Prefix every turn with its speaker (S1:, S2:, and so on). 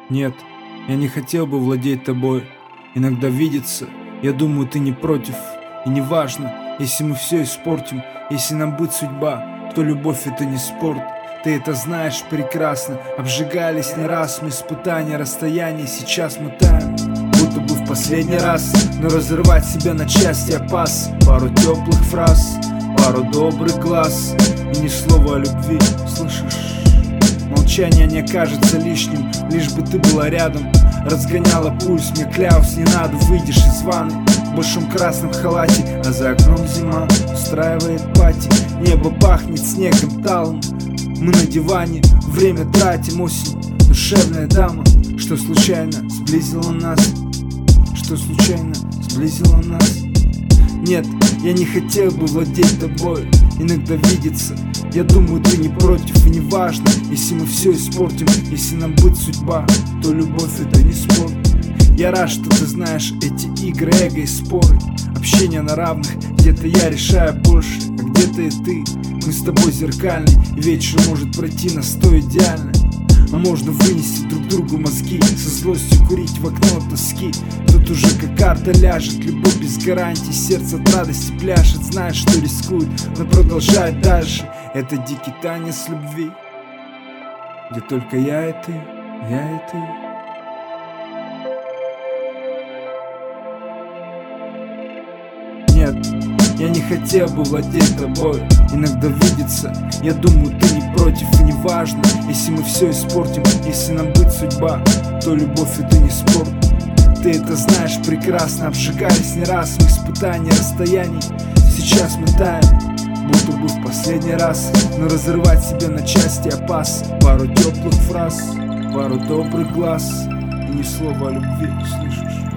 S1: Нет, я не хотел бы владеть тобой. Иногда видится, я думаю, ты не против. И не важно, если мы все испортим. Если нам быть судьба, то любовь это не спорт. Ты это знаешь прекрасно. Обжигались не раз мы, испытания, расстояния. Сейчас мы таем, будто бы в последний раз. Но разрывать себя на части опас. Пару теплых фраз, пару добрых глаз и ни слова о любви, слышишь? Молчание не кажется лишним, лишь бы ты была рядом. Разгоняла пульс, мне клялась, не надо. Выйдешь из ванны в большом красном халате, а за окном зима устраивает пати. Небо пахнет снегом талым, мы на диване время тратим. Осень, душевная дама, что случайно сблизила нас. Что случайно сблизила нас. Нет, я не хотел бы владеть тобой. Иногда видится, я думаю, ты не против. И не важно, если мы все испортим. Если нам быть судьба, то любовь это не спорт. Я рад, что ты знаешь эти игры, эго и споры. Общение на равных, где-то я решаю больше, а где-то и ты. Мы с тобой зеркальны, и вечер может пройти на 100 идеально. А можно вынести друг другу мозги, со злостью курить в окно тоски. Тут уже как карта ляжет, любовь без гарантий. Сердце от радости пляшет, знает, что рискует, но продолжает дальше. Это дикий танец любви, где только я и ты, я и ты. Нет, я не хотел бы владеть тобой. Иногда видится, я думаю, ты не против. И не важно, если мы все испортим. Если нам быть судьба, то любовь это не спорт. Ты это знаешь прекрасно. Обжигались не раз мы, испытания расстояний. Сейчас мы таем, будто бы в последний раз. Но разрывать себя на части опас. Пару теплых фраз, пару добрых глаз и ни слова о любви, слышишь?